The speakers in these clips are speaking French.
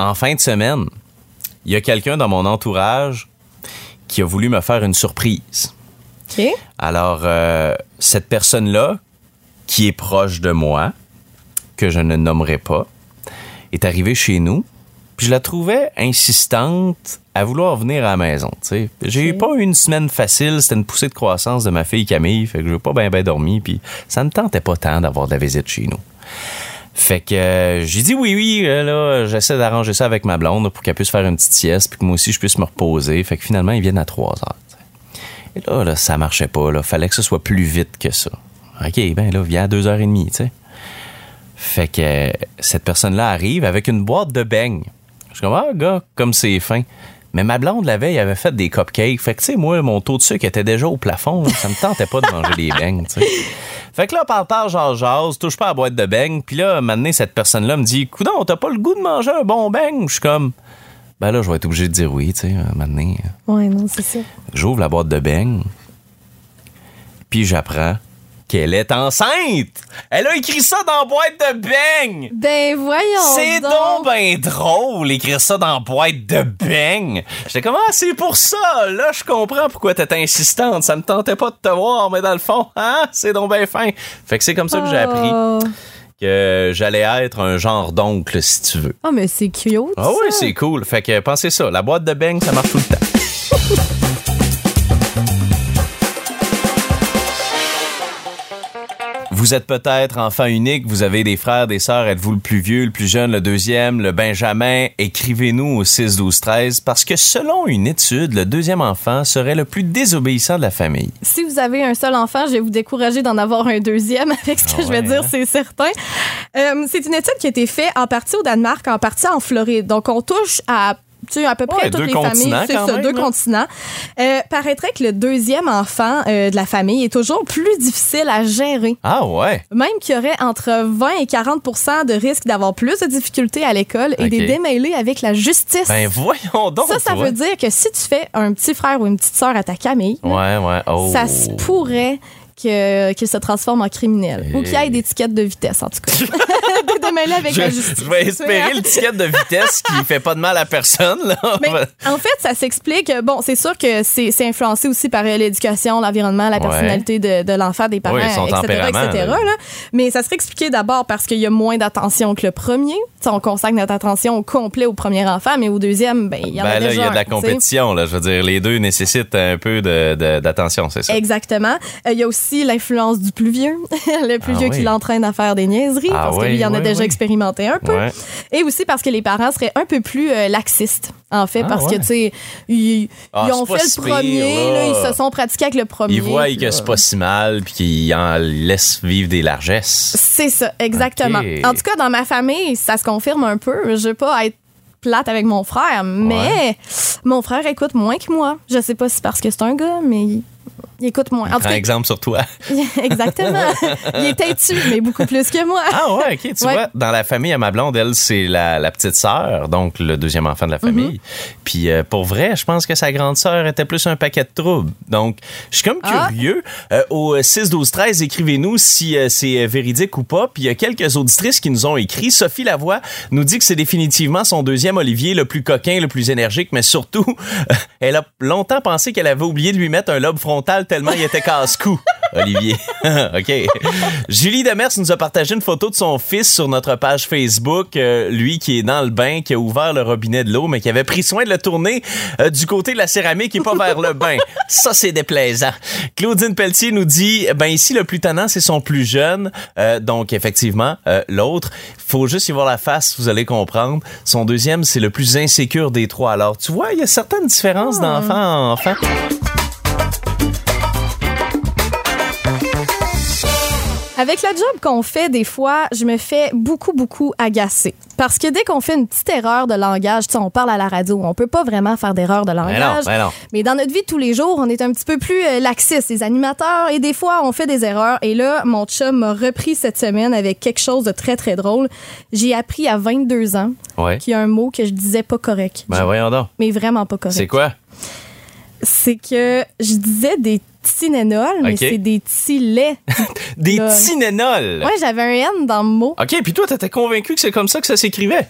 en fin de semaine, il y a quelqu'un dans mon entourage qui a voulu me faire une surprise. OK. Alors, cette personne-là, qui est proche de moi, que je ne nommerai pas, est arrivée chez nous. Puis je la trouvais insistante à vouloir venir à la maison. T'sais. J'ai eu pas une semaine facile, c'était une poussée de croissance de ma fille Camille, fait que j'ai pas bien dormi, puis ça me tentait pas tant d'avoir de la visite chez nous. Fait que j'ai dit oui, là, j'essaie d'arranger ça avec ma blonde pour qu'elle puisse faire une petite sieste, puis que moi aussi je puisse me reposer. Fait que finalement, ils viennent à 3 heures. T'sais. Et là, ça marchait pas, là. Fallait que ce soit plus vite que ça. OK, ben là, viens à 2h30, tu sais. Fait que cette personne-là arrive avec une boîte de beignes. Je suis comme, gars, comme c'est fin. Mais ma blonde, la veille, avait fait des cupcakes. Fait que, tu sais, moi, mon taux de sucre était déjà au plafond. Là, ça me tentait pas de manger des beignes, tu sais. Fait que là, parle, jase, touche pas à la boîte de beignes. Puis là, maintenant, cette personne-là me dit, coudonc, t'as pas le goût de manger un bon beigne? Je suis comme, ben là, je vais être obligé de dire oui, tu sais, maintenant. Ouais, non, c'est ça. J'ouvre la boîte de beignes. Puis j'apprends qu'elle est enceinte. Elle a écrit ça dans la boîte de beignes. Ben voyons. C'est donc ben drôle, écrire ça dans la boîte de beignes. J'étais comme, c'est pour ça. Là, je comprends pourquoi t'étais insistante. Ça me tentait pas de te voir, mais dans le fond, c'est donc ben fin. Fait que c'est comme ça que j'ai appris que j'allais être un genre d'oncle, si tu veux. Mais c'est cute. Ah oui, c'est cool. Fait que pensez ça, la boîte de beignes, ça marche tout le temps. Vous êtes peut-être enfant unique, vous avez des frères, des sœurs, êtes-vous le plus vieux, le plus jeune, le deuxième, le benjamin? Écrivez-nous au 6-12-13 parce que selon une étude, le deuxième enfant serait le plus désobéissant de la famille. Si vous avez un seul enfant, je vais vous décourager d'en avoir un deuxième avec ce que je vais dire, c'est certain. C'est une étude qui a été faite en partie au Danemark, en partie en Floride. Donc, on touche à peu près toutes les familles. C'est ça, 2 continents. Paraîtrait que le deuxième enfant de la famille est toujours plus difficile à gérer. Ah ouais? Même qu'il y aurait entre 20 et 40% de risque d'avoir plus de difficultés à l'école et des démêlés avec la justice. Ben voyons donc! Ça veut dire que si tu fais un petit frère ou une petite sœur à ta Camille, ça se pourrait qu'il se transforme en criminel. Ou qu'il y ait des tickets de vitesse, en tout cas. Des démêlés avec la justice. Je vais espérer le ticket de vitesse qui fait pas de mal à personne. Là. Mais, en fait, ça s'explique. Bon, c'est sûr que c'est influencé aussi par l'éducation, l'environnement, la personnalité de l'enfant, des parents, etc. Là. Mais ça serait expliqué d'abord parce qu'il y a moins d'attention que le premier. T'sais, on consacre notre attention au complet au premier enfant, mais au deuxième, il y en a déjà. Il y a de la compétition. Là, je veux dire, les deux nécessitent un peu d'attention, c'est ça? Exactement. Il y a aussi l'influence du plus vieux. Le plus vieux qui l'entraîne à faire des niaiseries parce que lui, il en a déjà expérimenté un peu. Et aussi parce que les parents seraient un peu plus laxistes, en fait, parce que, tu sais, ils ont fait le premier, là, ils se sont pratiqués avec le premier. Ils voient que c'est pas si mal puis qu'ils en laissent vivre des largesses. C'est ça, exactement. Okay. En tout cas, dans ma famille, ça se confirme un peu. Je veux pas être plate avec mon frère, mais mon frère écoute moins que moi. Je sais pas si c'est parce que c'est un gars, mais il écoute moins. Prends exemple sur toi. Exactement. Il est têtu, mais beaucoup plus que moi. Ah ouais, OK. Tu vois, dans la famille à ma blonde, elle, c'est la petite sœur, donc le deuxième enfant de la famille. Puis pour vrai, je pense que sa grande sœur était plus un paquet de troubles. Donc, je suis comme curieux. Au 6-12-13, écrivez-nous si c'est véridique ou pas. Puis il y a quelques auditrices qui nous ont écrit. Sophie Lavoie nous dit que c'est définitivement son deuxième Olivier, le plus coquin, le plus énergique, mais surtout, elle a longtemps pensé qu'elle avait oublié de lui mettre un lobe frontal tellement il était casse-cou, Olivier. OK. Julie Demers nous a partagé une photo de son fils sur notre page Facebook. Lui qui est dans le bain, qui a ouvert le robinet de l'eau, mais qui avait pris soin de le tourner du côté de la céramique et pas vers le bain. Ça, c'est déplaisant. Claudine Pelletier nous dit, ici, le plus tannant, c'est son plus jeune. Donc, effectivement, l'autre, faut juste y voir la face, vous allez comprendre. Son deuxième, c'est le plus insécure des trois. Alors, tu vois, il y a certaines différences d'enfant à enfant. Avec le job qu'on fait, des fois, je me fais beaucoup agacer. Parce que dès qu'on fait une petite erreur de langage, tu sais, on parle à la radio, on peut pas vraiment faire d'erreur de langage. Ben non. Mais dans notre vie de tous les jours, on est un petit peu plus laxiste, les animateurs, et des fois, on fait des erreurs. Et là, mon chum m'a repris cette semaine avec quelque chose de très, très drôle. J'ai appris à 22 ans qu'il y a un mot que je disais pas correct. Voyons donc. Mais vraiment pas correct. C'est quoi? C'est que je disais des Tylenol, mais c'est des Tylets. Des Tylenol? Ouais, j'avais un N dans le mot. OK, puis toi, t'étais convaincu que c'est comme ça que ça s'écrivait?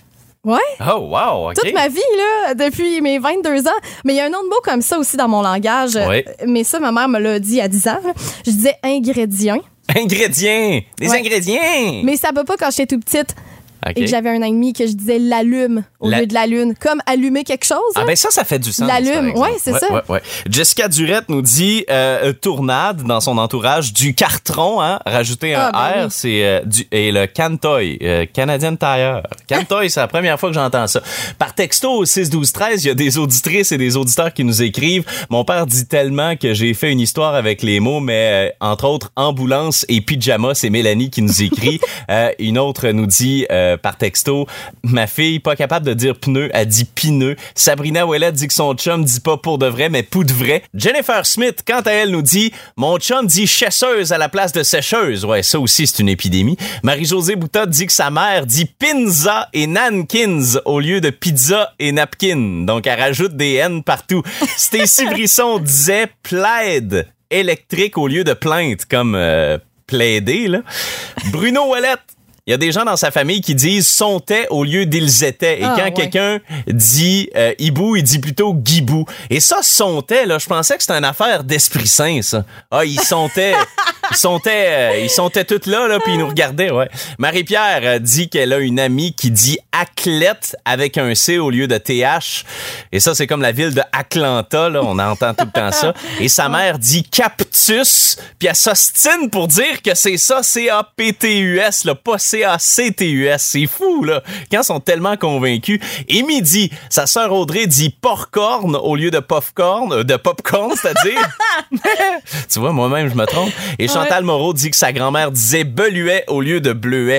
Ouais. Oh, wow, OK. Toute ma vie, là, depuis mes 22 ans. Mais il y a un autre mot comme ça aussi dans mon langage. Oui. Mais ça, ma mère me l'a dit à 10 ans. Là. Je disais ingrédients. Ingrédients! Des ingrédients! Mais ça va pas quand j'étais tout petite. Okay. Et que j'avais un an et demi que je disais l'allume au lieu de la lune. Comme allumer quelque chose. Ah ben ça fait du sens. L'allume, oui, c'est ça. Ouais. Jessica Durette nous dit tournade dans son entourage du cartron, hein, rajouter un R, oui. C'est et le Cantoy, Canadian Tire. Cantoy, c'est la première fois que j'entends ça. Par texto au 6-12-13, il y a des auditrices et des auditeurs qui nous écrivent. Mon père dit tellement que j'ai fait une histoire avec les mots, mais entre autres ambulance et pyjama, c'est Mélanie qui nous écrit. Une autre nous dit par texto, ma fille pas capable de dire pneu, elle dit pineux. Sabrina Ouellet dit que son chum dit pas pour de vrai, mais pour de vrai. Jennifer Smith, quant à elle, nous dit mon chum dit chasseuse à la place de sécheuse. Ouais, ça aussi, c'est une épidémie. Marie-Josée Boutot dit que sa mère dit pinza et nankins au lieu de pizza et napkin. Donc, elle rajoute des N partout. Stacy Brisson disait plaid électrique au lieu de plainte, comme plaider, là. Bruno Ouellette, il y a des gens dans sa famille qui disent sontait au lieu d'ils étaient. Et quand quelqu'un dit hibou, il dit plutôt guibou. Et ça, sontait, là, je pensais que c'était une affaire d'Esprit Saint, ça. Ah, ils sontaient toutes là, puis ils nous regardaient, ouais. Marie-Pierre dit qu'elle a une amie qui dit athlète avec un C au lieu de TH. Et ça, c'est comme la ville de Atlanta, là. On entend tout le temps ça. Et sa mère dit cactus, puis elle s'ostine pour dire que c'est ça, C-A-P-T-U-S, là, pas C-A-C-T-U-S. C'est fou, là. Quand ils sont tellement convaincus. Et midi, sa sœur Audrey dit popcorn au lieu de popcorn, c'est-à-dire. Tu vois, moi-même, je me trompe. Et Chantal Moreau dit que sa grand-mère disait beluet au lieu de bleuet.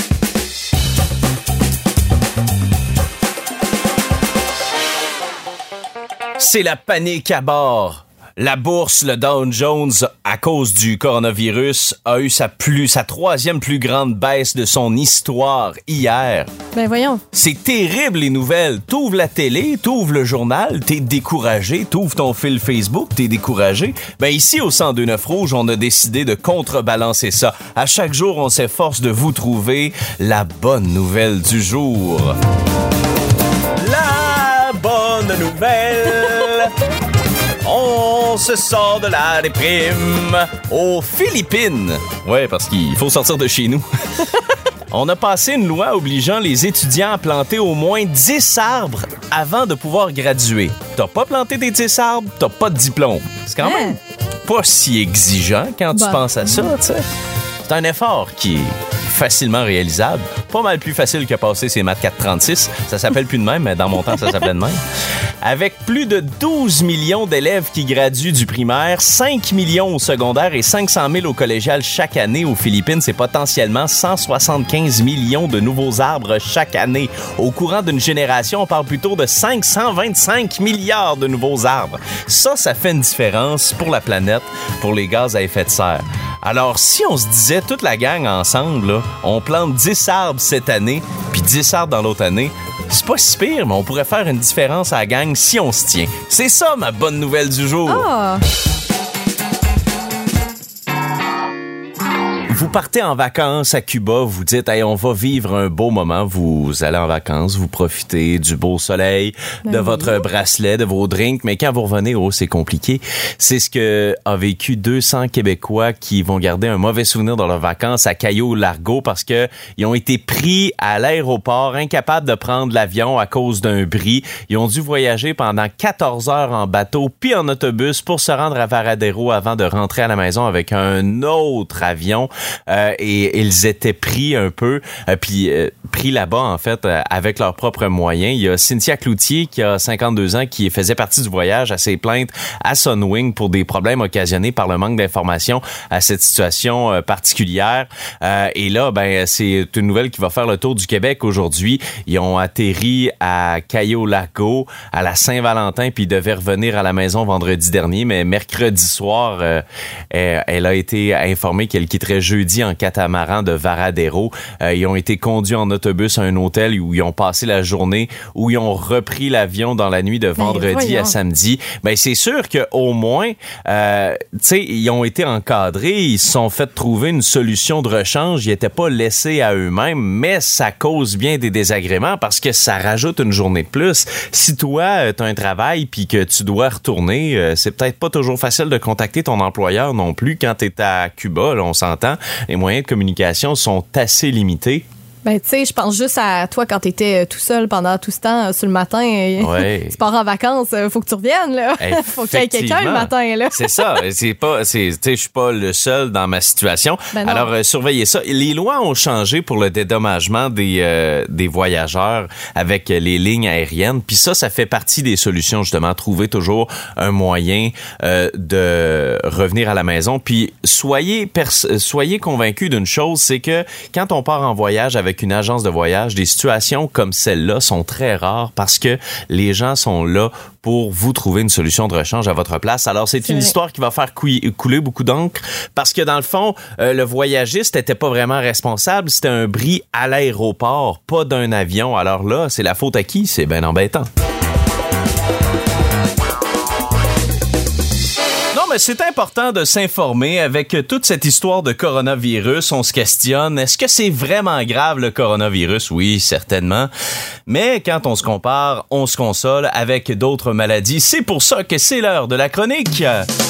C'est la panique à bord. La bourse, le Dow Jones, à cause du coronavirus, a eu sa troisième plus grande baisse de son histoire hier. Ben voyons. C'est terrible, les nouvelles. T'ouvres la télé, t'ouvres le journal, t'es découragé, t'ouvres ton fil Facebook, t'es découragé. Ben ici, au 102.9 Rouge, on a décidé de contrebalancer ça. À chaque jour, on s'efforce de vous trouver la bonne nouvelle du jour. La bonne nouvelle... On se sort de la déprime aux Philippines. Ouais, parce qu'il faut sortir de chez nous. On a passé une loi obligeant les étudiants à planter au moins 10 arbres avant de pouvoir graduer. T'as pas planté tes 10 arbres, t'as pas de diplôme. C'est quand même pas si exigeant quand tu penses à ça, tu sais. C'est un effort qui est facilement réalisable. Pas mal plus facile que passer ses maths 436. Ça s'appelle plus de même, mais dans mon temps, ça s'appelait de même. Avec plus de 12 millions d'élèves qui graduent du primaire, 5 millions au secondaire et 500 000 au collégial chaque année aux Philippines, c'est potentiellement 175 millions de nouveaux arbres chaque année. Au courant d'une génération, on parle plutôt de 525 milliards de nouveaux arbres. Ça fait une différence pour la planète, pour les gaz à effet de serre. Alors, si on se disait toute la gang ensemble, là, on plante 10 arbres cette année, puis 10 arbres dans l'autre année, c'est pas si pire, mais on pourrait faire une différence à la gang si on se tient. C'est ça, ma bonne nouvelle du jour. Oh. Vous partez en vacances à Cuba, vous dites hey, on va vivre un beau moment, vous allez en vacances, vous profitez du beau soleil, de votre bracelet, de vos drinks, mais quand vous revenez, c'est compliqué. C'est ce que a vécu 200 Québécois qui vont garder un mauvais souvenir dans leurs vacances à Cayo-Largo parce que ils ont été pris à l'aéroport, incapables de prendre l'avion à cause d'un bris. Ils ont dû voyager pendant 14 heures en bateau puis en autobus pour se rendre à Varadero avant de rentrer à la maison avec un autre avion. Et ils étaient pris un peu, pris là-bas, en fait, avec leurs propres moyens. Il y a Cynthia Cloutier, qui a 52 ans, qui faisait partie du voyage, à ses plaintes à Sunwing pour des problèmes occasionnés par le manque d'informations à cette situation particulière. Et là, c'est une nouvelle qui va faire le tour du Québec aujourd'hui. Ils ont atterri à Cayo-Largo, à la Saint-Valentin, puis ils devaient revenir à la maison vendredi dernier, mais mercredi soir, elle a été informée qu'elle quitterait jeudi en catamaran de Varadero. Ils ont été conduits en autobus à un hôtel où ils ont passé la journée, où ils ont repris l'avion dans la nuit de vendredi à samedi. Ben c'est sûr que au moins, tu sais, ils ont été encadrés, ils se sont fait trouver une solution de rechange. Ils n'étaient pas laissés à eux-mêmes, mais ça cause bien des désagréments parce que ça rajoute une journée de plus. Si toi, tu as un travail puis que tu dois retourner, c'est peut-être pas toujours facile de contacter ton employeur non plus quand tu es à Cuba, là, on s'entend. Les moyens de communication sont assez limités. Ben, tu sais, je pense juste à toi quand t'étais tout seul pendant tout ce temps sur le matin. Tu pars en vacances, faut que tu reviennes, là. Faut qu'il y ait quelqu'un le matin, là. C'est ça. Tu sais, je suis pas le seul dans ma situation. Ben alors, surveillez ça. Les lois ont changé pour le dédommagement des voyageurs avec les lignes aériennes. Puis ça fait partie des solutions, justement. Trouver toujours un moyen de revenir à la maison. Puis soyez convaincus d'une chose, c'est que quand on part en voyage avec une agence de voyage, des situations comme celle-là sont très rares parce que les gens sont là pour vous trouver une solution de rechange à votre place. Alors, c'est une histoire qui va faire couler beaucoup d'encre parce que, dans le fond, le voyagiste n'était pas vraiment responsable. C'était un bris à l'aéroport, pas d'un avion. Alors là, c'est la faute à qui? C'est bien embêtant. Mais c'est important de s'informer avec toute cette histoire de coronavirus. On se questionne, est-ce que c'est vraiment grave le coronavirus? Oui, certainement. Mais quand on se compare, on se console avec d'autres maladies. C'est pour ça que c'est l'heure de la chronique.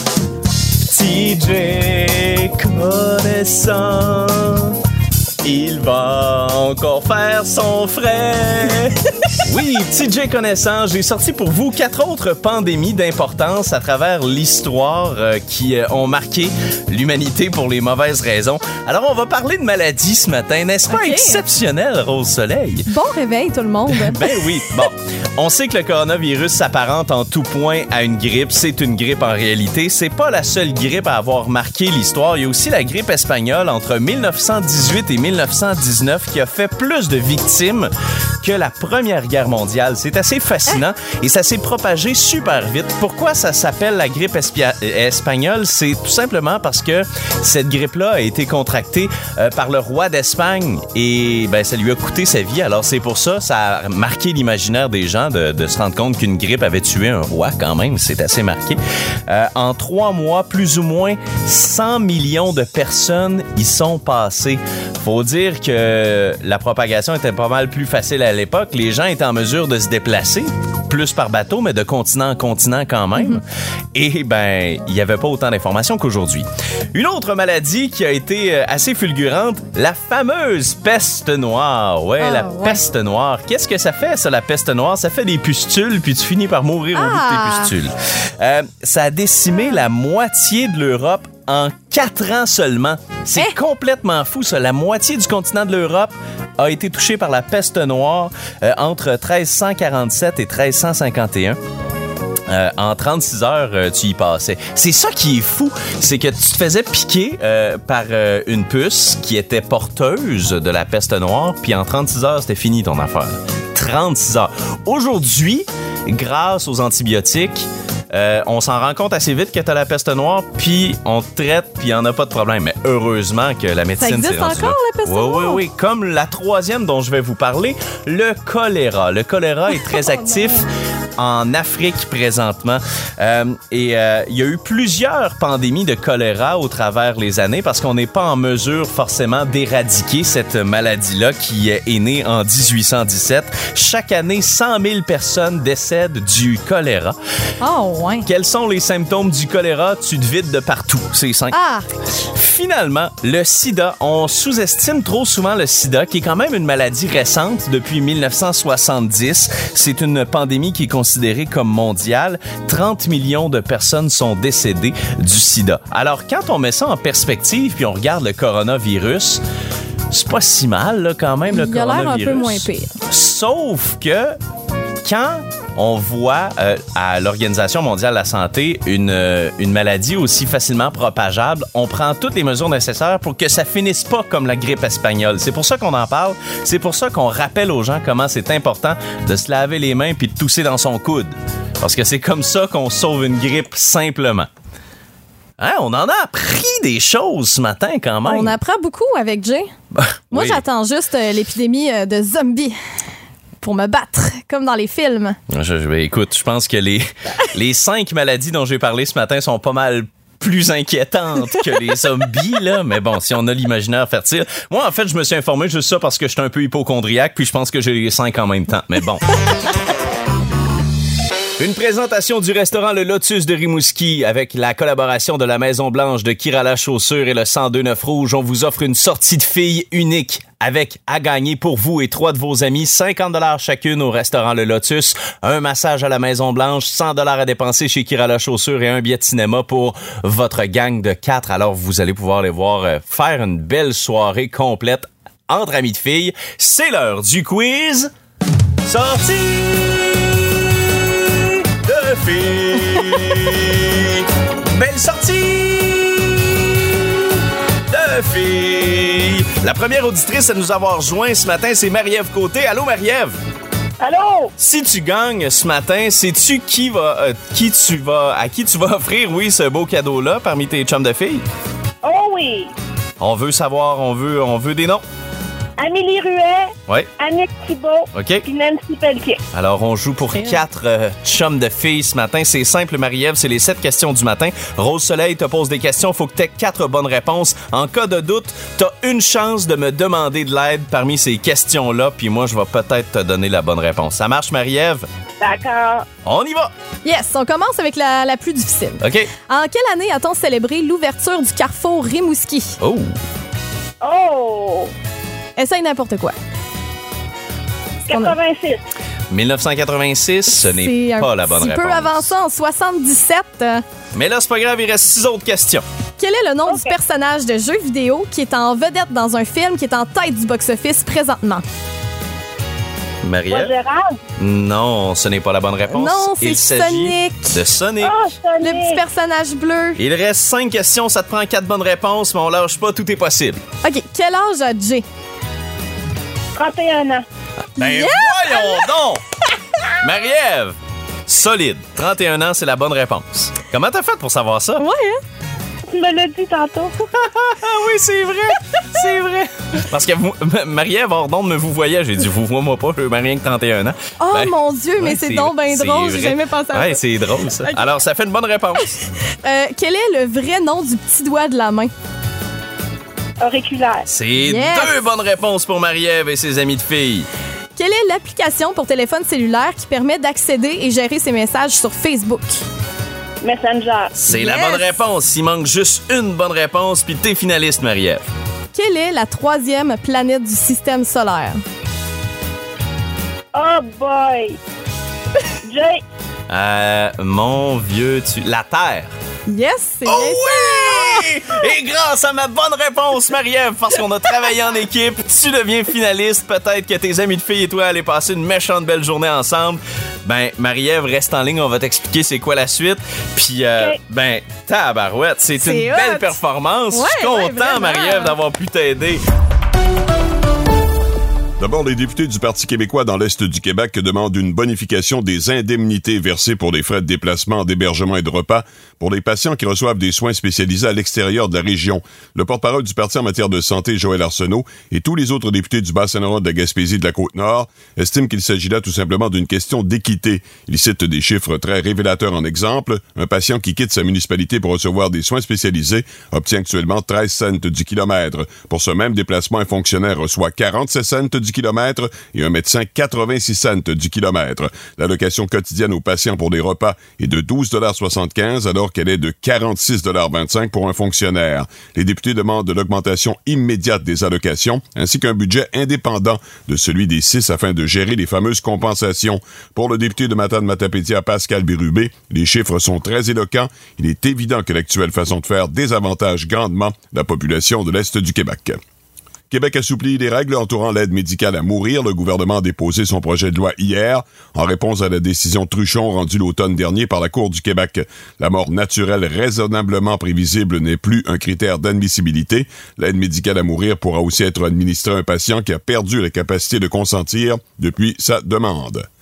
TJ connaissant, il va encore faire son frais. Oui, TJ connaissant, j'ai sorti pour vous 4 autres pandémies d'importance à travers l'histoire qui ont marqué l'humanité pour les mauvaises raisons. Alors, on va parler de maladies ce matin, n'est-ce pas exceptionnel, Rose Soleil? Bon réveil, tout le monde. Ben oui. Bon, on sait que le coronavirus s'apparente en tout point à une grippe. C'est une grippe en réalité. C'est pas la seule grippe à avoir marqué l'histoire. Il y a aussi la grippe espagnole entre 1918 et 1919 qui a fait plus de victimes que la Première Guerre mondiale. C'est assez fascinant et ça s'est propagé super vite. Pourquoi ça s'appelle la grippe espagnole? C'est tout simplement parce que cette grippe-là a été contractée par le roi d'Espagne et ben, ça lui a coûté sa vie. Alors c'est pour ça, ça a marqué l'imaginaire des gens de se rendre compte qu'une grippe avait tué un roi quand même. C'est assez marqué. En 3 mois, plus ou moins 100 millions de personnes y sont passées. Faut dire que la propagation était pas mal plus facile à l'époque. Les gens étaient en mesure de se déplacer, plus par bateau, mais de continent en continent quand même. Et ben, il n'y avait pas autant d'informations qu'aujourd'hui. Une autre maladie qui a été assez fulgurante, la fameuse peste noire. Peste noire. Qu'est-ce que ça fait, ça, la peste noire? Ça fait des pustules, puis tu finis par mourir au bout de tes pustules. Ça a décimé la moitié de l'Europe en 4 ans seulement. C'est complètement fou, ça. La moitié du continent de l'Europe a été touchée par la peste noire entre 1347 et 1351. En 36 heures, tu y passais. C'est ça qui est fou, c'est que tu te faisais piquer par une puce qui était porteuse de la peste noire, puis en 36 heures, c'était fini ton affaire. 36 heures. Aujourd'hui, grâce aux antibiotiques, on s'en rend compte assez vite que t'as la peste noire, puis on te traite, puis il n'y en a pas de problème. Mais heureusement que la médecine s'est rendue là. Ça existe encore, la peste noire? Oui. Comme la 3e dont je vais vous parler, le choléra. Le choléra est très actif en Afrique présentement. Il y a eu plusieurs pandémies de choléra au travers les années parce qu'on n'est pas en mesure forcément d'éradiquer cette maladie-là qui est née en 1817. Chaque année, 100 000 personnes décèdent du choléra. Oh, ouais. Quels sont les symptômes du choléra? Tu te vides de partout. C'est simple. Finalement, le sida. On sous-estime trop souvent le sida, qui est quand même une maladie récente depuis 1970. C'est une pandémie qui est considérée comme mondiale. 30 millions de personnes sont décédées du sida. Alors, quand on met ça en perspective, puis on regarde le coronavirus, c'est pas si mal, là, quand même, le coronavirus. Il a l'air un peu moins pire. Sauf que quand on voit à l'Organisation mondiale de la santé une maladie aussi facilement propageable, on prend toutes les mesures nécessaires pour que ça finisse pas comme la grippe espagnole. C'est pour ça qu'on en parle. C'est pour ça qu'on rappelle aux gens comment c'est important de se laver les mains puis de tousser dans son coude. Parce que c'est comme ça qu'on sauve une grippe simplement. Hein, on en a appris des choses ce matin quand même. On apprend beaucoup avec Jay. Moi, j'attends juste l'épidémie de zombies pour me battre, comme dans les films. Écoute, je pense que les 5 maladies dont j'ai parlé ce matin sont pas mal plus inquiétantes que les zombies, là. Mais bon, si on a l'imaginaire fertile. Moi, en fait, je me suis informé juste ça parce que j'étais un peu hypocondriaque, puis je pense que j'ai les 5 en même temps. Mais bon. Une présentation du restaurant Le Lotus de Rimouski avec la collaboration de la Maison Blanche, de Kirala Chaussures et le 1029 Rouge. On vous offre une sortie de filles unique avec à gagner pour vous et 3 de vos amis, 50$ chacune au restaurant Le Lotus, un massage à la Maison Blanche, 100$ à dépenser chez Kirala Chaussures et un billet de cinéma pour votre gang de 4. Alors vous allez pouvoir les voir faire une belle soirée complète entre amis de filles. C'est l'heure du quiz. Sortie de filles. Belle sortie de filles. La première auditrice à nous avoir rejoint ce matin, c'est Marie-Ève Côté. Allô, Marie-Ève? Allô? Si tu gagnes ce matin, sais-tu à qui tu vas offrir, ce beau cadeau-là parmi tes chums de filles? Oh oui! On veut savoir, on veut des noms. Amélie Ruet, Oui. Annick Thibault, OK. puis Nancy Pelletier. Alors, on joue pour 4 chums de filles ce matin. C'est simple, Marie-Ève, c'est les 7 questions du matin. Rose Soleil te pose des questions. Faut que tu aies 4 bonnes réponses. En cas de doute, tu as une chance de me demander de l'aide parmi ces questions-là, puis moi, je vais peut-être te donner la bonne réponse. Ça marche, Marie-Ève? D'accord. On y va! Yes, on commence avec la plus difficile. OK. En quelle année a-t-on célébré l'ouverture du carrefour Rimouski? Oh! Oh! Essaye n'importe quoi. 86. 1986, ce n'est pas la bonne réponse. Un petit peu avant ça, en 77. Mais là, c'est pas grave, il reste 6 autres questions. Quel est le nom du personnage de jeu vidéo qui est en vedette dans un film qui est en tête du box-office présentement? Marie-Ève? Gérard? Non, ce n'est pas la bonne réponse. Non, c'est Il s'agit Sonic. de Sonic. Oh, Le petit personnage bleu. Il reste 5 questions, ça te prend 4 bonnes réponses, mais on lâche pas, tout est possible. OK, quel âge a Jay? 31 ans. Ben Yeah! voyons donc! Marie-Ève, solide. 31 ans, c'est la bonne réponse. Comment t'as fait pour savoir ça? Ouais, hein? Tu me l'as dit tantôt. Ah oui, c'est vrai! C'est vrai! Parce que Marie-Ève, hors d'onde, me vous voyait. J'ai dit, vous voyez moi pas, je veux rien que 31 ans. Oh Ben, mon Dieu, mais ouais, c'est donc bien drôle. J'ai jamais pensé à ça. Ouais, c'est drôle, ça. Okay. Alors, ça fait une bonne réponse. Quel est le vrai nom du petit doigt de la main? Auriculaire. C'est Yes! 2 bonnes réponses pour Marie-Ève et ses amis de filles. Quelle est l'application pour téléphone cellulaire qui permet d'accéder et gérer ses messages sur Facebook? Messenger. C'est la Yes! bonne réponse. Il manque juste une bonne réponse, puis t'es finaliste, Marie-Ève. Quelle est la 3e planète du système solaire? Oh boy! Jay. Mon vieux, la Terre. Yes, c'est Oh bien oui! Et grâce à ma bonne réponse, Marie-Ève, parce qu'on a travaillé en équipe, tu deviens finaliste. Peut-être que tes amis de filles et toi allez passer une méchante belle journée ensemble. Ben, Marie-Ève, reste en ligne, on va t'expliquer c'est quoi la suite. Puis, ben, tabarouette, c'est une C'est belle hot. performance. Ouais, Je suis content, vraiment. Marie-Ève, d'avoir pu t'aider. D'abord, les députés du Parti québécois dans l'Est du Québec demandent une bonification des indemnités versées pour les frais de déplacement, d'hébergement et de repas pour les patients qui reçoivent des soins spécialisés à l'extérieur de la région. Le porte-parole du parti en matière de santé, Joël Arsenault, et tous les autres députés du Bas-Saint-Laurent, de la Gaspésie et de la Côte-Nord estiment qu'il s'agit là tout simplement d'une question d'équité. Ils citent des chiffres très révélateurs en exemple. Un patient qui quitte sa municipalité pour recevoir des soins spécialisés obtient actuellement 13 cents du kilomètre. Pour ce même déplacement, un fonctionnaire reçoit 47 cents du kilomètre et un médecin 86 cents du kilomètre. L'allocation quotidienne aux patients pour des repas est de 12,75 $ alors qu'elle est de 46,25 $ pour un fonctionnaire. Les députés demandent l'augmentation immédiate des allocations ainsi qu'un budget indépendant de celui des 6 afin de gérer les fameuses compensations. Pour le député de Matane-Matapédia, Pascal Bérubé, les chiffres sont très éloquents. Il est évident que l'actuelle façon de faire désavantage grandement la population de l'Est du Québec. Québec assouplit les règles entourant l'aide médicale à mourir. Le gouvernement a déposé son projet de loi hier en réponse à la décision Truchon rendue l'automne dernier par la Cour du Québec. La mort naturelle raisonnablement prévisible n'est plus un critère d'admissibilité. L'aide médicale à mourir pourra aussi être administrée à un patient qui a perdu la capacité de consentir depuis sa demande.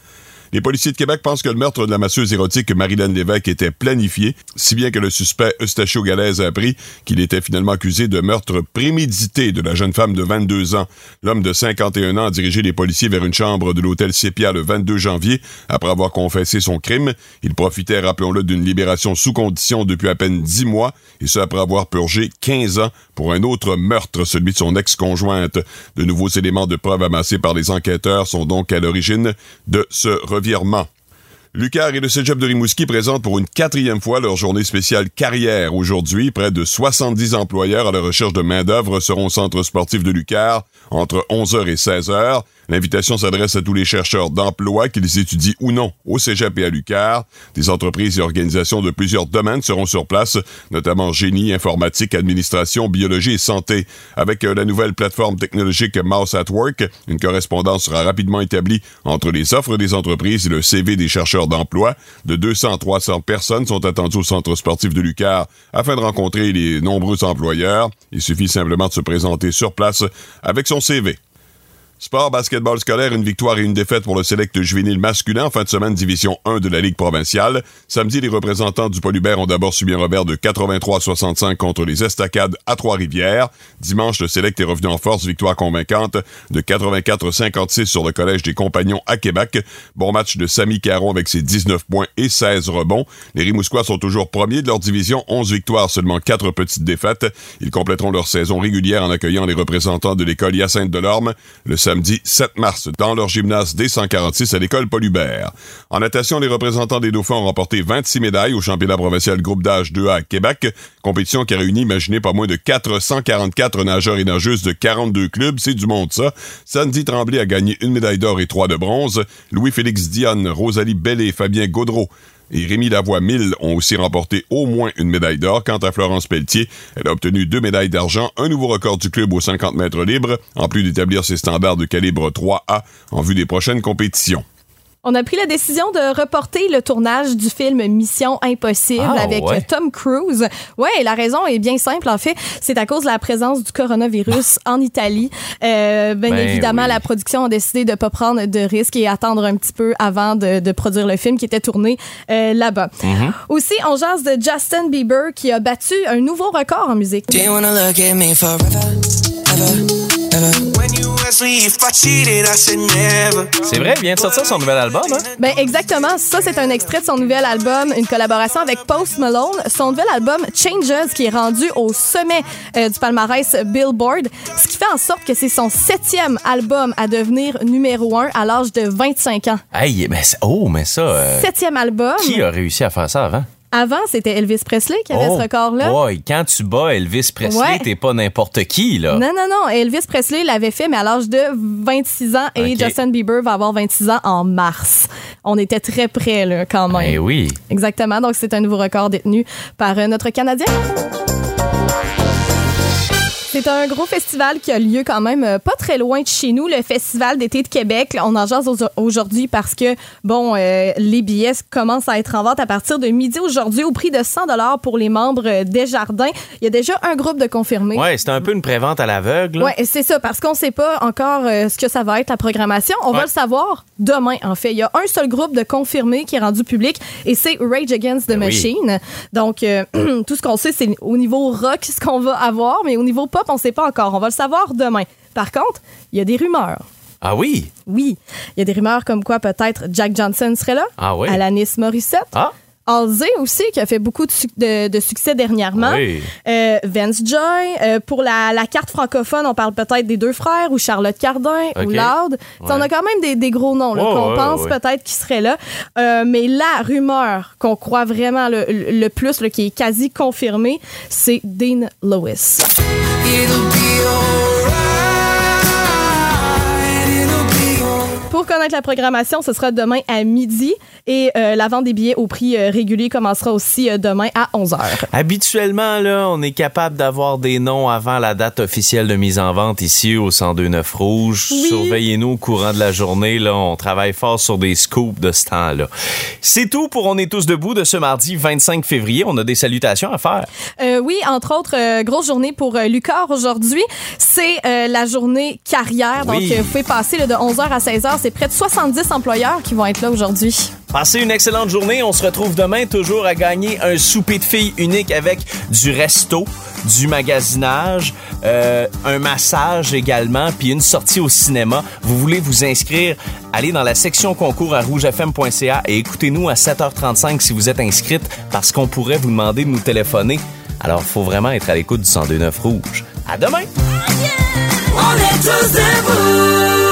Les policiers de Québec pensent que le meurtre de la masseuse érotique Marilyn Lévesque était planifié, si bien que le suspect Eustachio Galaise a appris qu'il était finalement accusé de meurtre prémédité de la jeune femme de 22 ans. L'homme de 51 ans a dirigé les policiers vers une chambre de l'hôtel Sépia le 22 janvier après avoir confessé son crime. Il profitait, rappelons-le, d'une libération sous condition depuis à peine 10 mois, et ce après avoir purgé 15 ans pour un autre meurtre, celui de son ex-conjointe. De nouveaux éléments de preuve amassés par les enquêteurs sont donc à l'origine de ce revirement. L'UQAR et le Cégep de Rimouski présentent pour une 4e fois leur journée spéciale carrière aujourd'hui. Près de 70 employeurs à la recherche de main-d'œuvre seront au centre sportif de l'UQAR entre 11h et 16h. L'invitation s'adresse à tous les chercheurs d'emploi, qu'ils étudient ou non au Cégep et à l'UQAR. Des entreprises et organisations de plusieurs domaines seront sur place, notamment génie, informatique, administration, biologie et santé. Avec la nouvelle plateforme technologique Mouse at Work, une correspondance sera rapidement établie entre les offres des entreprises et le CV des chercheurs d'emploi. De 200 à 300 personnes sont attendues au centre sportif de l'UQAR afin de rencontrer les nombreux employeurs. Il suffit simplement de se présenter sur place avec son CV. Sport, basketball scolaire, une victoire et une défaite pour le Select juvénile masculin en fin de semaine division 1 de la Ligue provinciale. Samedi, les représentants du Paul-Hubert ont d'abord subi un revers de 83-65 contre les Estacades à Trois-Rivières. Dimanche, le Select est revenu en force, victoire convaincante de 84-56 sur le Collège des Compagnons à Québec. Bon match de Samy Caron avec ses 19 points et 16 rebonds. Les Rimousquois sont toujours premiers de leur division, 11 victoires, seulement 4 petites défaites. Ils compléteront leur saison régulière en accueillant les représentants de l'école Hyacinthe Delorme le samedi 7 mars dans leur gymnase D146 à l'école Paul-Hubert. En natation, les représentants des Dauphins ont remporté 26 médailles au championnat provincial groupe d'âge 2A à Québec, compétition qui a réuni, imaginez, pas moins de 444 nageurs et nageuses de 42 clubs. C'est du monde, ça. Sandy Tremblay a gagné 1 médaille d'or et 3 de bronze. Louis-Félix Dionne, Rosalie Bellé, Fabien Gaudreau et Rémi Lavoie-Mille ont aussi remporté au moins 1 médaille d'or. Quant à Florence Pelletier, elle a obtenu 2 médailles d'argent, un nouveau record du club aux 50 mètres libres, en plus d'établir ses standards de calibre 3A en vue des prochaines compétitions. On a pris la décision de reporter le tournage du film Mission Impossible avec Tom Cruise. Ouais, la raison est bien simple, en fait. C'est à cause de la présence du coronavirus en Italie. Évidemment, la production a décidé de ne pas prendre de risques et attendre un petit peu avant de produire le film qui était tourné là-bas. Mm-hmm. Aussi, on jase de Justin Bieber qui a battu un nouveau record en musique. C'est vrai, il vient de sortir son nouvel album, hein? Ben exactement, ça c'est un extrait de son nouvel album, une collaboration avec Post Malone. Son nouvel album Changes qui est rendu au sommet du palmarès Billboard, ce qui fait en sorte que c'est son 7e album à devenir numéro 1 à l'âge de 25 ans. Hey, mais ça... 7e album. Qui a réussi à faire ça avant? Avant, c'était Elvis Presley qui avait ce record-là. Ouais, quand tu bats Elvis Presley, t'es pas n'importe qui, là. Non. Elvis Presley l'avait fait, mais à l'âge de 26 ans. Et Justin Bieber va avoir 26 ans en mars. On était très près, là, quand même. Eh oui. Exactement. Donc, c'est un nouveau record détenu par notre Canadien. C'est un gros festival qui a lieu quand même pas très loin de chez nous, le Festival d'été de Québec. On en jase aujourd'hui parce que, les billets commencent à être en vente à partir de midi aujourd'hui au prix de 100$ pour les membres Desjardins. Il y a déjà un groupe de confirmés. Ouais, c'est un peu une prévente à l'aveugle. Ouais, c'est ça, parce qu'on sait pas encore ce que ça va être, la programmation. On va le savoir demain, en fait. Il y a un seul groupe de confirmés qui est rendu public et c'est Rage Against the Machine. Oui. Donc, tout ce qu'on sait, c'est au niveau rock ce qu'on va avoir, mais au niveau pop, on ne sait pas encore. On va le savoir demain. Par contre, il y a des rumeurs. Ah oui? Oui. Il y a des rumeurs comme quoi peut-être Jack Johnson serait là. Ah oui? Alanis Morissette. Ah. Halsey aussi, qui a fait beaucoup de succès dernièrement. Oui. Vance Joy. Pour la carte francophone, on parle peut-être des deux frères ou Charlotte Cardin ou Loud. Ouais. On a quand même des gros noms là, qu'on pense peut-être qu'ils seraient là. Mais la rumeur qu'on croit vraiment le plus, là, qui est quasi confirmée, c'est Dean Lewis. Pour connaître la programmation, ce sera demain à midi et la vente des billets au prix régulier commencera aussi demain à 11h. Habituellement, là, on est capable d'avoir des noms avant la date officielle de mise en vente ici au 102.9 Rouge. Oui. Surveillez-nous au courant de la journée. Là, on travaille fort sur des scoops de ce temps-là. C'est tout pour On est tous debout de ce mardi 25 février. On a des salutations à faire. Oui, entre autres, grosse journée pour l'UQAR aujourd'hui. C'est la journée carrière. Donc, vous pouvez passer là, de 11h à 16h. C'est c'est près de 70 employeurs qui vont être là aujourd'hui. Passez une excellente journée. On se retrouve demain, toujours à gagner un souper de filles unique avec du resto, du magasinage, un massage également, puis une sortie au cinéma. Vous voulez vous inscrire? Allez dans la section concours à rougefm.ca et écoutez-nous à 7h35 si vous êtes inscrite, parce qu'on pourrait vous demander de nous téléphoner. Alors, il faut vraiment être à l'écoute du 102.9 Rouge. À demain! On est tous debout.